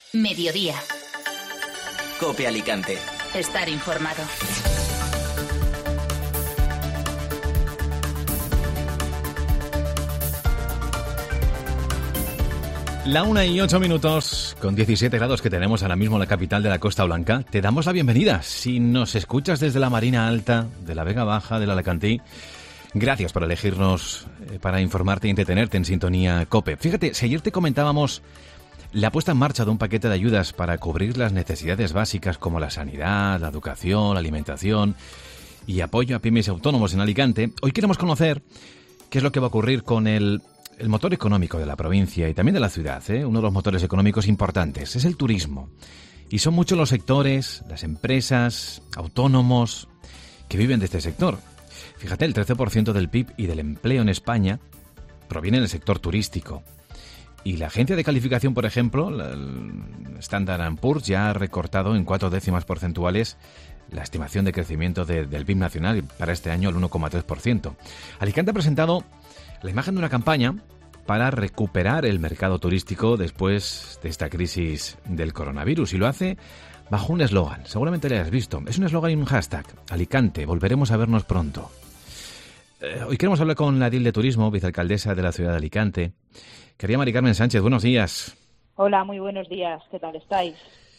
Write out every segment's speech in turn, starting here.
Mediodía. COPE Alicante. Estar informado. La 1:08, con 17 grados que tenemos ahora mismo en la capital de la Costa Blanca. Te damos la bienvenida. Si nos escuchas desde la Marina Alta, de la Vega Baja, del Alacantí, gracias por elegirnos para informarte y entretenerte en sintonía COPE. Fíjate, si ayer te comentábamos la puesta en marcha de un paquete de ayudas para cubrir las necesidades básicas como la sanidad, la educación, la alimentación y apoyo a pymes y autónomos en Alicante, hoy queremos conocer qué es lo que va a ocurrir con el motor económico de la provincia y también de la ciudad, uno de los motores económicos importantes, es el turismo. Y son muchos los sectores, las empresas, autónomos que viven de este sector. Fíjate, el 13% del PIB y del empleo en España proviene del sector turístico. Y la agencia de calificación, por ejemplo, el Standard & Poor's, ya ha recortado en 4 décimas porcentuales la estimación de crecimiento del PIB nacional para este año al 1,3%. Alicante ha presentado la imagen de una campaña para recuperar el mercado turístico después de esta crisis del coronavirus, y lo hace bajo un eslogan. Seguramente lo hayas visto. Es un eslogan y un hashtag. Alicante, volveremos a vernos pronto. Hoy queremos hablar con la edil de Turismo, vicealcaldesa de la ciudad de Alicante. Querida Mari Carmen Sánchez, buenos días. Hola, muy buenos días. ¿Qué tal estáis?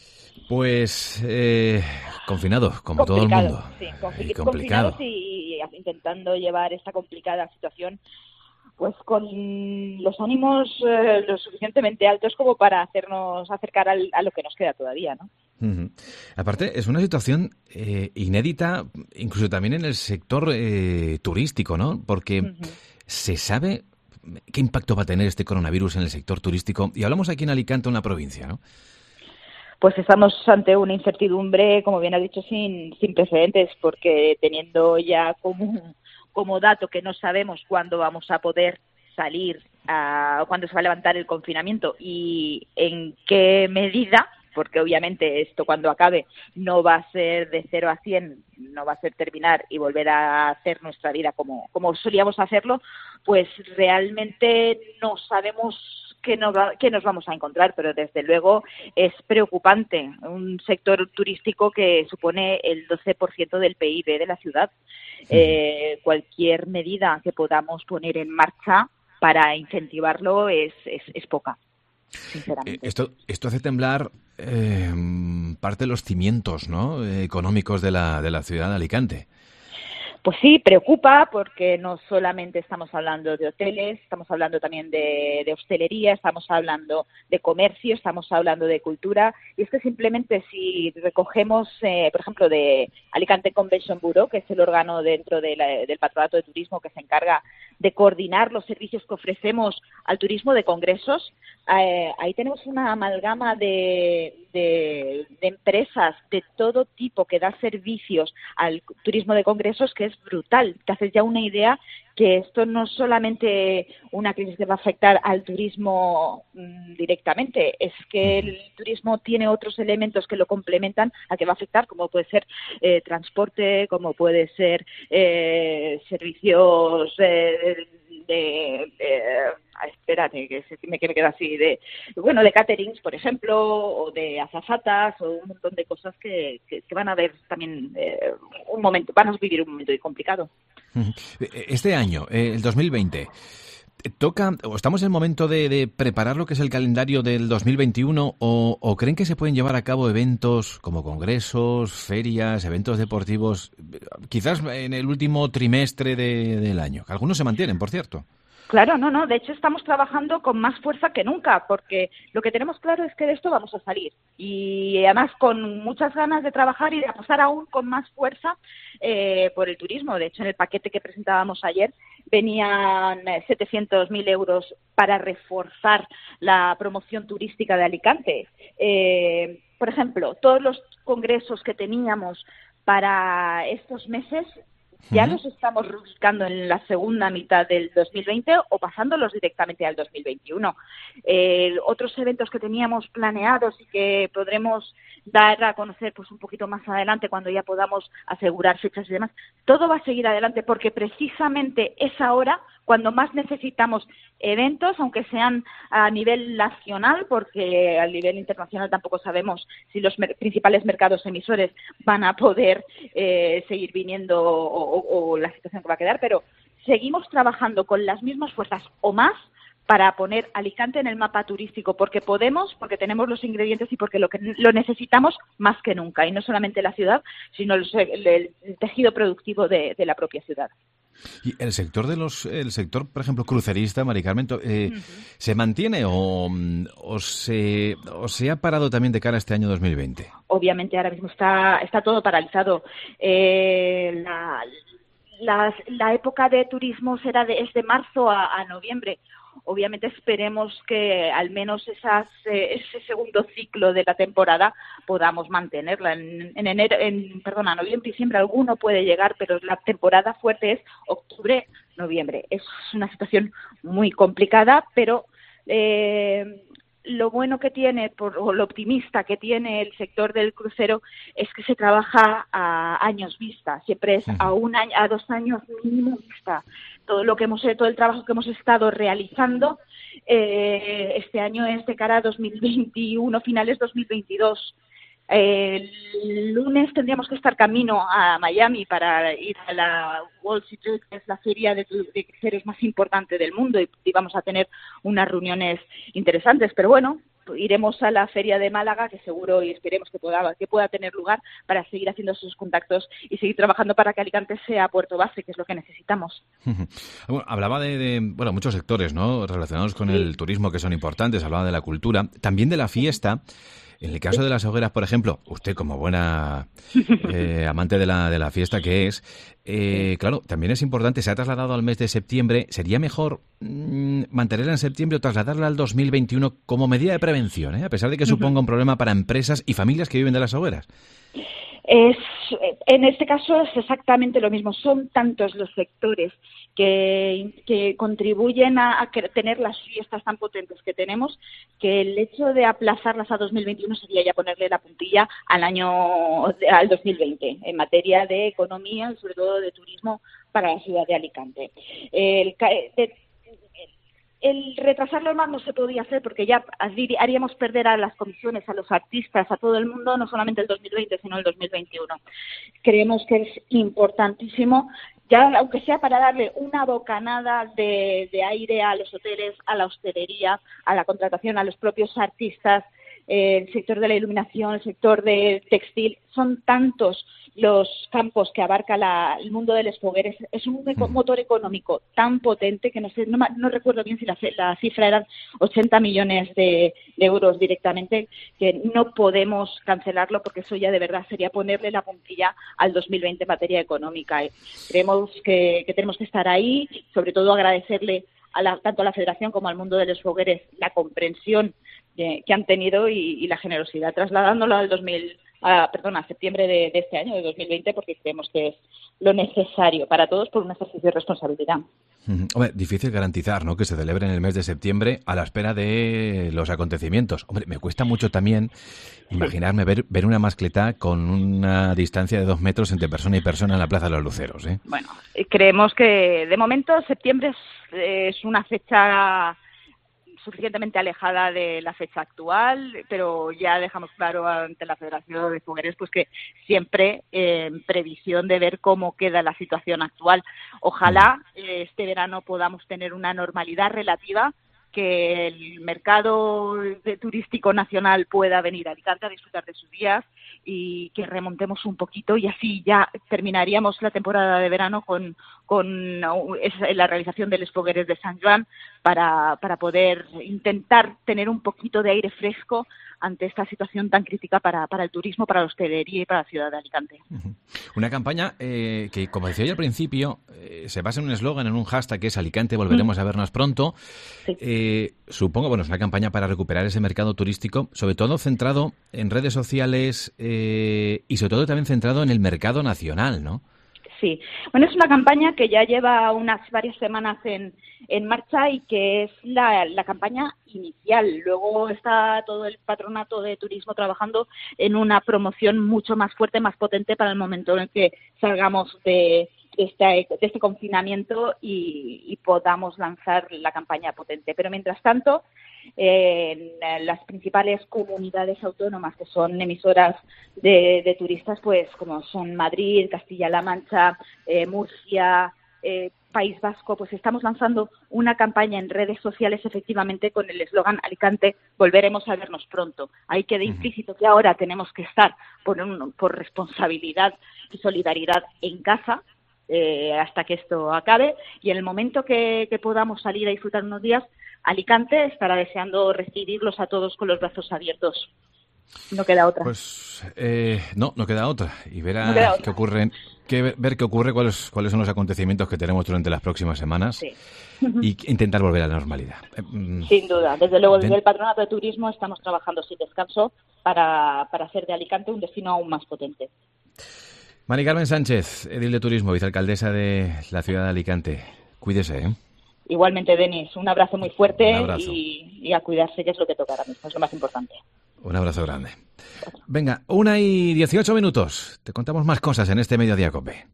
Pues confinado, como todo el mundo. Sí, confinados y intentando llevar esta complicada situación pues con los ánimos lo suficientemente altos como para hacernos acercar a lo que nos queda todavía, ¿no? Uh-huh. Aparte, es una situación inédita, incluso también en el sector turístico, ¿no? Porque se sabe qué impacto va a tener este coronavirus en el sector turístico. Y hablamos aquí en Alicante, una provincia, ¿no? Pues estamos ante una incertidumbre, como bien ha dicho, sin precedentes, porque teniendo ya como dato que no sabemos cuándo vamos a poder salir, cuándo se va a levantar el confinamiento y en qué medida, porque obviamente esto cuando acabe no va a ser de 0 a 100, no va a ser terminar y volver a hacer nuestra vida como solíamos hacerlo, pues realmente no sabemos qué nos vamos a encontrar, pero desde luego es preocupante. Un sector turístico que supone el 12% del PIB de la ciudad. Cualquier medida que podamos poner en marcha para incentivarlo es poca, sinceramente. Esto hace temblar parte de los cimientos, ¿no?, económicos de la ciudad de Alicante. Pues sí, preocupa porque no solamente estamos hablando de hoteles, estamos hablando también de hostelería, estamos hablando de comercio, estamos hablando de cultura. Y es que simplemente si recogemos, por ejemplo, de Alicante Convention Bureau, que es el órgano dentro del Patronato de Turismo que se encarga de coordinar los servicios que ofrecemos al turismo de congresos, ahí tenemos una amalgama de empresas de todo tipo que da servicios al turismo de congresos que es brutal. Te haces ya una idea que esto no es solamente una crisis que va a afectar al turismo directamente, es que el turismo tiene otros elementos que lo complementan al que va a afectar, como puede ser transporte, como puede ser servicios espérate, que me queda así, de caterings, por ejemplo, o de azafatas, o un montón de cosas que van a ver también van a vivir un momento complicado. Este año, el 2020, estamos en el momento de preparar lo que es el calendario del 2021, o creen que se pueden llevar a cabo eventos como congresos, ferias, eventos deportivos, quizás en el último trimestre del año, que algunos se mantienen, por cierto. Claro, no. De hecho, estamos trabajando con más fuerza que nunca, porque lo que tenemos claro es que de esto vamos a salir. Y además con muchas ganas de trabajar y de apostar aún con más fuerza por el turismo. De hecho, en el paquete que presentábamos ayer venían 700.000 euros para reforzar la promoción turística de Alicante. Por ejemplo, todos los congresos que teníamos para estos meses ya los estamos rubricando en la segunda mitad del 2020 o pasándolos directamente al 2021. Otros eventos que teníamos planeados y que podremos dar a conocer pues un poquito más adelante cuando ya podamos asegurar fechas y demás, todo va a seguir adelante porque precisamente es ahora cuando más necesitamos eventos, aunque sean a nivel nacional, porque a nivel internacional tampoco sabemos si los principales mercados emisores van a poder seguir viniendo o la situación que va a quedar, pero seguimos trabajando con las mismas fuerzas o más para poner Alicante en el mapa turístico, porque podemos, porque tenemos los ingredientes y porque lo necesitamos más que nunca, y no solamente la ciudad, sino el tejido productivo de la propia ciudad. ¿Y el sector el sector, por ejemplo, crucerista, Mari Carmen, se mantiene o se ha parado también de cara a este año 2020? Obviamente ahora mismo está todo paralizado. La época de turismo es de marzo a noviembre. Obviamente esperemos que al menos ese segundo ciclo de la temporada podamos mantenerla. En noviembre, diciembre alguno puede llegar, pero la temporada fuerte es octubre, noviembre. Es una situación muy complicada, pero lo bueno que tiene, o lo optimista que tiene el sector del crucero, es que se trabaja a años vista, siempre es a 1 año, a 2 años mínimo vista. Todo el trabajo que hemos estado realizando este año es de cara a 2021, finales 2022. El lunes tendríamos que estar camino a Miami para ir a la World Sea Trade, que es la feria de cruceros más importante del mundo, y vamos a tener unas reuniones interesantes. Pero bueno, iremos a la feria de Málaga, que seguro y esperemos que pueda tener lugar, para seguir haciendo esos contactos y seguir trabajando para que Alicante sea puerto base, que es lo que necesitamos. Bueno, hablaba de muchos sectores, ¿no?, relacionados con el turismo, que son importantes. Hablaba de la cultura, también de la fiesta. En el caso de las hogueras, por ejemplo, usted como buena amante de la fiesta que es, claro, también es importante, se ha trasladado al mes de septiembre. ¿Sería mejor mantenerla en septiembre o trasladarla al 2021 como medida de prevención, a pesar de que suponga un problema para empresas y familias que viven de las hogueras? En este caso es exactamente lo mismo. Son tantos los sectores que contribuyen a tener las fiestas tan potentes que tenemos, que el hecho de aplazarlas a 2021 sería ya ponerle la puntilla al 2020 en materia de economía y sobre todo de turismo para la ciudad de Alicante. El retrasarlo más no se podía hacer porque ya haríamos perder a las comisiones, a los artistas, a todo el mundo, no solamente el 2020, sino el 2021. Creemos que es importantísimo, ya aunque sea para darle una bocanada de aire a los hoteles, a la hostelería, a la contratación, a los propios artistas, el sector de la iluminación, el sector de textil. Son tantos los campos que abarca el mundo de los fogueres. Es un motor económico tan potente que no recuerdo bien si la cifra eran 80 millones de euros directamente, que no podemos cancelarlo porque eso ya de verdad sería ponerle la puntilla al 2020 en materia económica. Creemos que tenemos que estar ahí, sobre todo agradecerle tanto a la Federación como al mundo de los fogueres la comprensión que han tenido y la generosidad, trasladándolo a septiembre de este año, de 2020, porque creemos que es lo necesario para todos por un ejercicio de responsabilidad. Hombre, difícil garantizar, ¿no?, que se celebre en el mes de septiembre a la espera de los acontecimientos. Hombre, me cuesta mucho también imaginarme ver una mascletá con una distancia de 2 metros entre persona y persona en la Plaza de los Luceros, ¿eh? Bueno, creemos que de momento septiembre es una fecha suficientemente alejada de la fecha actual, pero ya dejamos claro ante la Federación de Fogueres pues que siempre en previsión de ver cómo queda la situación actual. Ojalá este verano podamos tener una normalidad relativa, que el mercado turístico nacional pueda venir a Alicante a disfrutar de sus días y que remontemos un poquito, y así ya terminaríamos la temporada de verano con la realización de los fogueres de San Joan para poder intentar tener un poquito de aire fresco ante esta situación tan crítica para el turismo, para la hostelería y para la ciudad de Alicante. Una campaña que, como decía yo al principio, se basa en un eslogan, en un hashtag que es Alicante, volveremos a vernos pronto. Sí. Supongo, es una campaña para recuperar ese mercado turístico, sobre todo centrado en redes sociales y sobre todo también centrado en el mercado nacional, ¿no? Sí, bueno, es una campaña que ya lleva varias semanas en marcha y que es la campaña inicial. Luego está todo el patronato de turismo trabajando en una promoción mucho más fuerte, más potente para el momento en que salgamos de este confinamiento y podamos lanzar la campaña potente. Pero mientras tanto, en las principales comunidades autónomas que son emisoras de turistas, pues como son Madrid, Castilla-La Mancha, Murcia, País Vasco, pues estamos lanzando una campaña en redes sociales efectivamente con el eslogan Alicante, volveremos a vernos pronto. Ahí queda implícito que ahora tenemos que estar por responsabilidad y solidaridad en casa hasta que esto acabe, y en el momento que podamos salir a disfrutar unos días, Alicante estará deseando recibirlos a todos con los brazos abiertos. No queda otra. Pues no queda otra. Y ver qué ocurre, ver qué ocurre, cuáles son los acontecimientos que tenemos durante las próximas semanas, sí. Y intentar volver a la normalidad. Sin duda. Desde luego, desde el Patronato de Turismo estamos trabajando sin descanso para hacer de Alicante un destino aún más potente. Mari Carmen Sánchez, edil de Turismo, vicealcaldesa de la ciudad de Alicante. Cuídese, ¿eh? Igualmente, Denis, un abrazo muy fuerte. Un abrazo. Y a cuidarse, que es lo que toca ahora mismo, es lo más importante. Un abrazo grande. Venga, 1:18. Te contamos más cosas en este Mediodía COPE.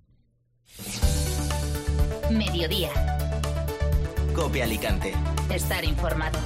Mediodía. COPE Alicante. Estar informado.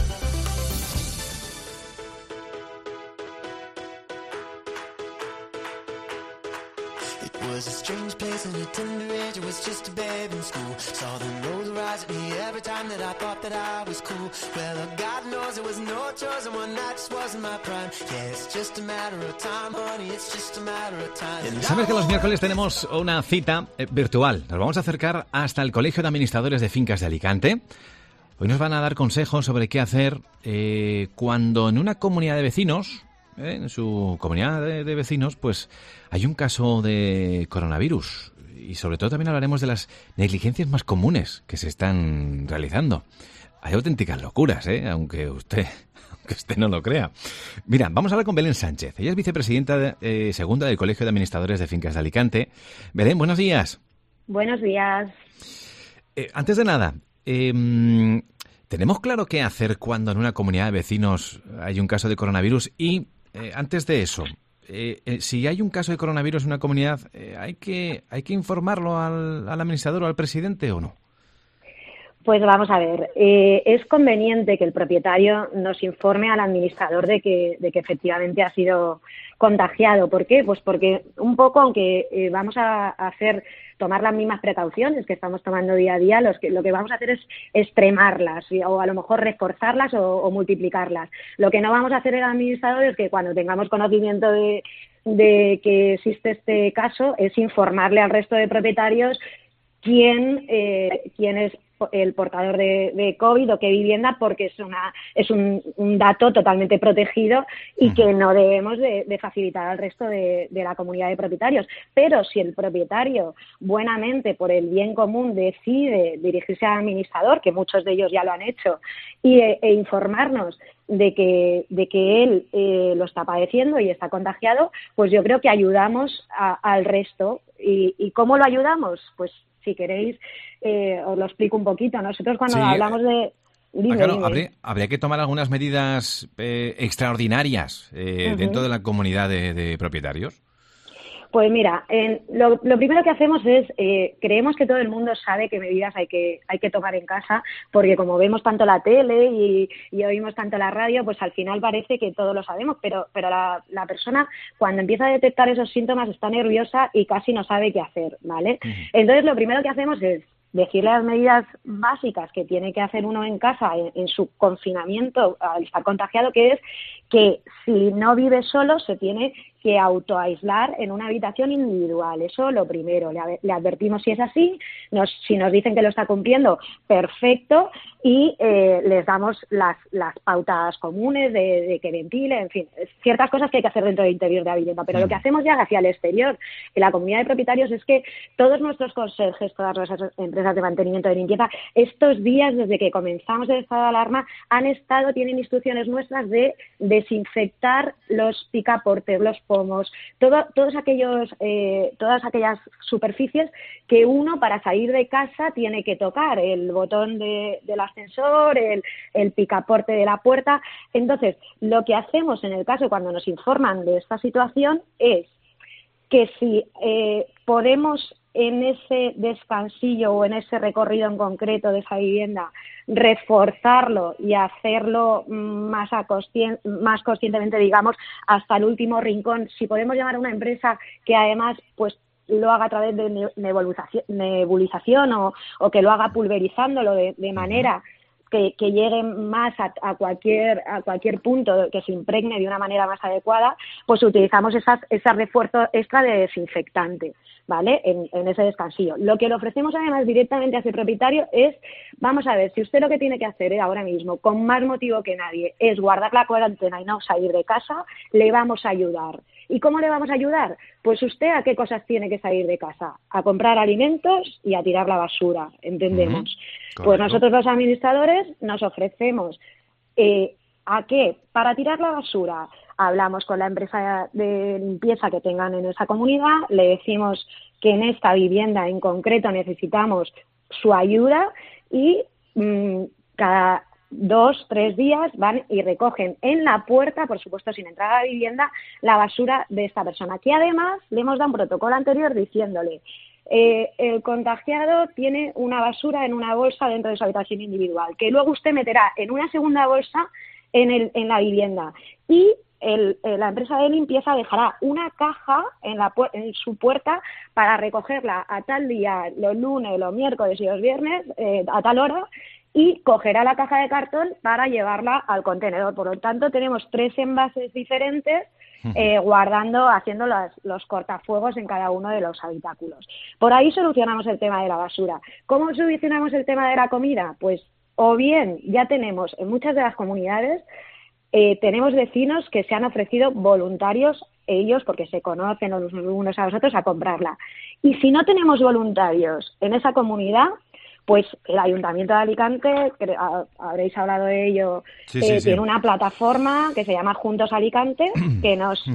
Was a strange place in a tender age. I was just a babe in school. Saw the nose rise at me every time that I thought that I was cool. Well, God knows it was no chosen one. That just wasn't my prime. Yeah, it's just a matter of time, honey. It's just a matter of time. ¿Sabes que los miércoles tenemos una cita virtual? Nos vamos a acercar hasta el Colegio de Administradores de Fincas de Alicante. Hoy nos van a dar consejos sobre qué hacer cuando en una comunidad de vecinos, en su comunidad de vecinos, pues hay un caso de coronavirus. Y sobre todo también hablaremos de las negligencias más comunes que se están realizando. Hay auténticas locuras, aunque usted no lo crea. Mira, vamos a hablar con Belén Sánchez. Ella es vicepresidenta segunda del Colegio de Administradores de Fincas de Alicante. Belén, buenos días. Buenos días. Antes de nada, ¿tenemos claro qué hacer cuando en una comunidad de vecinos hay un caso de coronavirus? Y antes de eso, si hay un caso de coronavirus en una comunidad, ¿hay que informarlo al administrador o al presidente o no? Pues vamos a ver, es conveniente que el propietario nos informe al administrador de que efectivamente ha sido contagiado. ¿Por qué? Pues porque un poco, aunque vamos a tomar las mismas precauciones que estamos tomando día a día, lo que vamos a hacer es extremarlas o a lo mejor reforzarlas o multiplicarlas. Lo que no vamos a hacer el administrador es que cuando tengamos conocimiento de que existe este caso, es informarle al resto de propietarios quién es el portador de COVID o qué vivienda, porque es un dato totalmente protegido y que no debemos de facilitar al resto de la comunidad de propietarios. Pero si el propietario buenamente, por el bien común, decide dirigirse al administrador, que muchos de ellos ya lo han hecho, e informarnos de que él lo está padeciendo y está contagiado, pues yo creo que ayudamos al resto. ¿Y cómo lo ayudamos? Pues si queréis, os lo explico un poquito. Nosotros cuando hablamos de... Claro, habría que tomar algunas medidas extraordinarias dentro de la comunidad de propietarios. Pues mira, lo primero que hacemos es, creemos que todo el mundo sabe qué medidas hay que tomar en casa, porque como vemos tanto la tele y oímos tanto la radio, pues al final parece que todos lo sabemos, pero la persona cuando empieza a detectar esos síntomas está nerviosa y casi no sabe qué hacer, ¿vale? Entonces lo primero que hacemos es decirle las medidas básicas que tiene que hacer uno en casa en su confinamiento al estar contagiado, que es que si no vive solo se tiene que autoaislar en una habitación individual. Eso lo primero. Le advertimos si es así, si nos dicen que lo está cumpliendo, perfecto, y les damos las pautas comunes de que ventile, en fin, ciertas cosas que hay que hacer dentro del interior de la vivienda. Pero lo que hacemos ya hacia el exterior, en la comunidad de propietarios, es que todos nuestros conserjes, todas nuestras empresas de mantenimiento de limpieza, estos días, desde que comenzamos el estado de alarma, tienen instrucciones nuestras de desinfectar los picaportes, los pomos, todas aquellas superficies que uno para salir de casa tiene que tocar, el botón del ascensor, el picaporte de la puerta. Entonces, lo que hacemos en el caso cuando nos informan de esta situación es que si podemos en ese descansillo o en ese recorrido en concreto de esa vivienda, reforzarlo y hacerlo más conscientemente, digamos, hasta el último rincón. Si podemos llamar a una empresa que además pues lo haga a través de nebulización o que lo haga pulverizándolo de manera que llegue más a cualquier punto, que se impregne de una manera más adecuada, pues utilizamos ese refuerzo extra de desinfectante, ¿vale? En ese descansillo. Lo que le ofrecemos además directamente a ese propietario es, vamos a ver, si usted lo que tiene que hacer ahora mismo, con más motivo que nadie, es guardar la cuarentena y no salir de casa, le vamos a ayudar. ¿Y cómo le vamos a ayudar? Pues usted a qué cosas tiene que salir de casa, a comprar alimentos y a tirar la basura, entendemos. Pues nosotros los administradores nos ofrecemos ¿a qué? Para tirar la basura. Hablamos con la empresa de limpieza que tengan en esa comunidad, le decimos que en esta vivienda en concreto necesitamos su ayuda y cada 2-3 días van y recogen en la puerta, por supuesto sin entrar a la vivienda, la basura de esta persona, que además le hemos dado un protocolo anterior diciéndole el contagiado tiene una basura en una bolsa dentro de su habitación individual, que luego usted meterá en una segunda bolsa en la vivienda y la empresa de limpieza dejará una caja en su puerta para recogerla a tal día, los lunes, los miércoles y los viernes, a tal hora, y cogerá la caja de cartón para llevarla al contenedor. Por lo tanto, tenemos 3 envases diferentes haciendo los cortafuegos en cada uno de los habitáculos. Por ahí solucionamos el tema de la basura. ¿Cómo solucionamos el tema de la comida? Pues o bien ya tenemos en muchas de las comunidades, tenemos vecinos que se han ofrecido voluntarios, ellos porque se conocen los unos a los otros, a comprarla. Y si no tenemos voluntarios en esa comunidad, pues el Ayuntamiento de Alicante, habréis hablado de ello, tiene una plataforma que se llama Juntos Alicante, que nos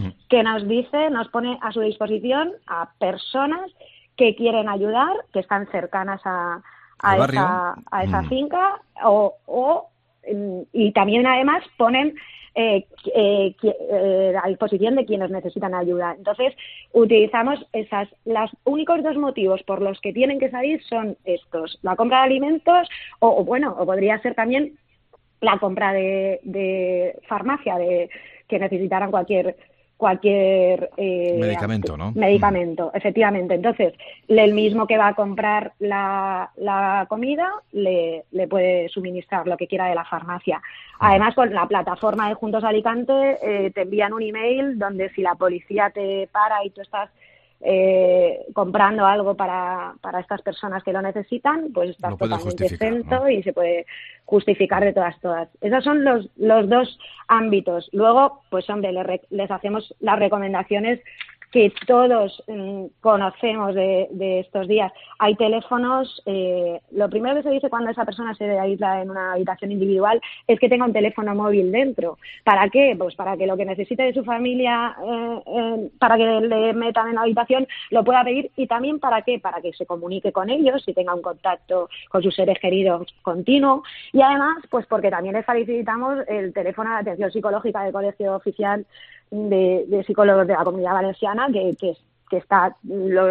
pone a su disposición a personas que quieren ayudar, que están cercanas a esa finca, y también además ponen a disposición de quienes necesitan ayuda. Entonces, utilizamos los únicos 2 motivos por los que tienen que salir son estos: la compra de alimentos o podría ser también la compra de farmacia, que necesitaran cualquier medicamento, ¿no? Medicamento, efectivamente. Entonces, el mismo que va a comprar la comida le puede suministrar lo que quiera de la farmacia. Además, con la plataforma de Juntos Alicante te envían un email donde si la policía te para y tú estás comprando algo para estas personas que lo necesitan, pues estás totalmente exento, ¿no? Y se puede justificar de todas. Esos son los 2 ámbitos. Luego, pues hombre, les hacemos las recomendaciones que todos conocemos de estos días. Hay teléfonos, lo primero que se dice cuando esa persona se aísla en una habitación individual es que tenga un teléfono móvil dentro. ¿Para qué? Pues para que lo que necesite de su familia, para que le metan en la habitación, lo pueda pedir. Y también ¿para qué? Para que se comunique con ellos y tenga un contacto con sus seres queridos continuo. Y además, pues porque también les facilitamos el teléfono de atención psicológica del Colegio Oficial de Psicólogos de la Comunidad Valenciana, que está los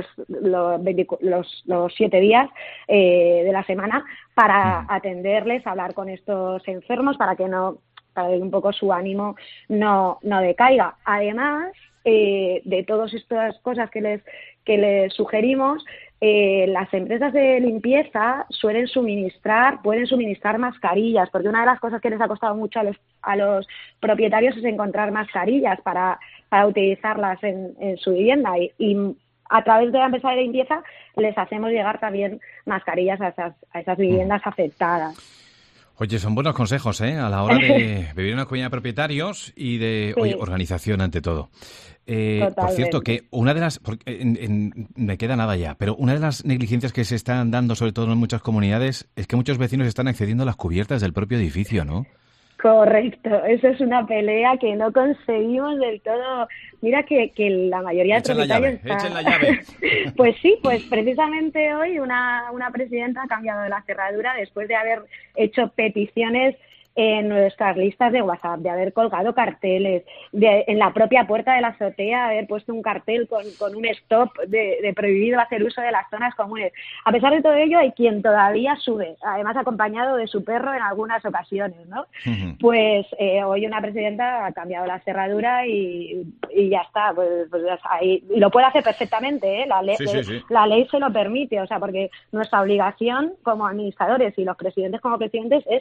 7 días de la semana para atenderles, hablar con estos enfermos para que un poco su ánimo no decaiga. Además de todas estas cosas que les sugerimos, las empresas de limpieza pueden suministrar mascarillas, porque una de las cosas que les ha costado mucho a los propietarios es encontrar mascarillas para utilizarlas en su vivienda y a través de la empresa de limpieza les hacemos llegar también mascarillas a esas viviendas afectadas. Oye, son buenos consejos, a la hora de vivir en una comunidad de propietarios y de organización ante todo. Por cierto, que una de las... me queda nada ya, pero una de las negligencias que se están dando, sobre todo en muchas comunidades, es que muchos vecinos están accediendo a las cubiertas del propio edificio, ¿no? Correcto, eso es una pelea que no conseguimos del todo. Mira que la mayoría de propietarios echen la llave. Pues sí, pues precisamente hoy una presidenta ha cambiado de la cerradura después de haber hecho peticiones en nuestras listas de WhatsApp, de haber colgado carteles, en la propia puerta de la azotea haber puesto un cartel con un stop de prohibido hacer uso de las zonas comunes. A pesar de todo ello, hay quien todavía sube, además acompañado de su perro en algunas ocasiones, ¿no? Uh-huh. Pues hoy una presidenta ha cambiado la cerradura y ya está, pues ahí, y lo puede hacer perfectamente, ¿eh? La ley se lo permite, o sea, porque nuestra obligación como administradores y los presidentes como presidentes es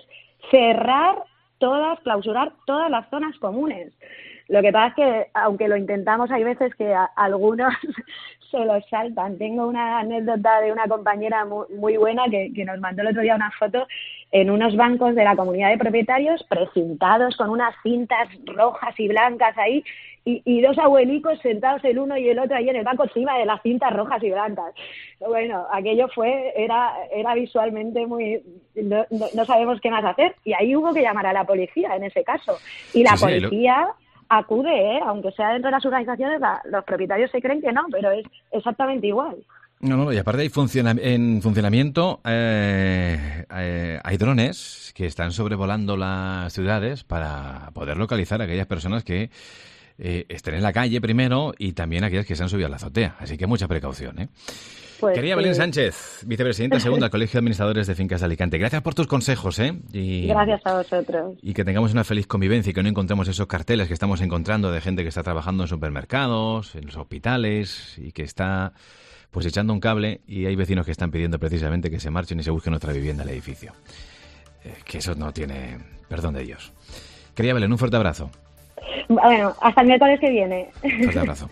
clausurar todas las zonas comunes. Lo que pasa es que, aunque lo intentamos, hay veces que algunos se los saltan. Tengo una anécdota de una compañera muy buena que nos mandó el otro día una foto en unos bancos de la comunidad de propietarios precintados con unas cintas rojas y blancas ahí y dos abuelicos sentados el uno y el otro ahí en el banco encima de las cintas rojas y blancas. Bueno, aquello era visualmente muy... No sabemos qué más hacer y ahí hubo que llamar a la policía en ese caso. Y la policía acude, aunque sea dentro de las organizaciones, los propietarios se creen que no, pero es exactamente igual. No, y aparte en funcionamiento hay drones que están sobrevolando las ciudades para poder localizar a aquellas personas que estén en la calle primero y también aquellas que se han subido a la azotea. Así que mucha precaución, ¿eh? Pues querida Belén Sánchez, vicepresidenta segunda del Colegio de Administradores de Fincas de Alicante. Gracias por tus consejos, ¿eh? Gracias a vosotros. Y que tengamos una feliz convivencia y que no encontremos esos carteles que estamos encontrando de gente que está trabajando en supermercados, en los hospitales y que está pues echando un cable y hay vecinos que están pidiendo precisamente que se marchen y se busquen otra vivienda al edificio. Que eso no tiene perdón de Dios. Querida Belén, un fuerte abrazo. Bueno, hasta el miércoles que viene. Fuerte abrazo.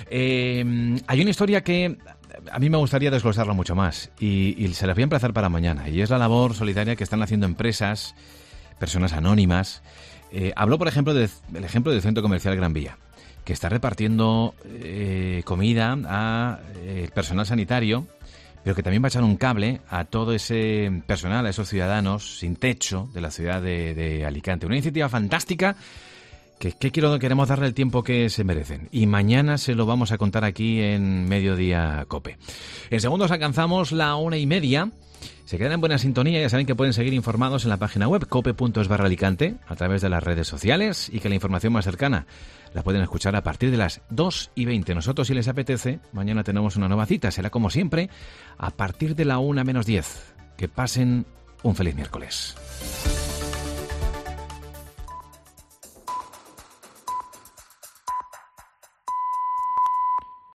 Hay una historia que a mí me gustaría desglosarla mucho más y se las voy a emplazar para mañana. Y es la labor solidaria que están haciendo empresas, personas anónimas. Habló, por ejemplo, del ejemplo del Centro Comercial Gran Vía, que está repartiendo comida a personal sanitario, pero que también va a echar un cable a todo ese personal, a esos ciudadanos sin techo de la ciudad de Alicante. Una iniciativa fantástica que queremos darle el tiempo que se merecen. Y mañana se lo vamos a contar aquí en Mediodía COPE. En segundos alcanzamos la 1:30. Se quedan en buena sintonía, ya saben que pueden seguir informados en la página web cope.es/Alicante a través de las redes sociales y que la información más cercana la pueden escuchar a partir de las 2:20. Nosotros, si les apetece, mañana tenemos una nueva cita. Será como siempre a partir de la 1:10. Que pasen un feliz miércoles.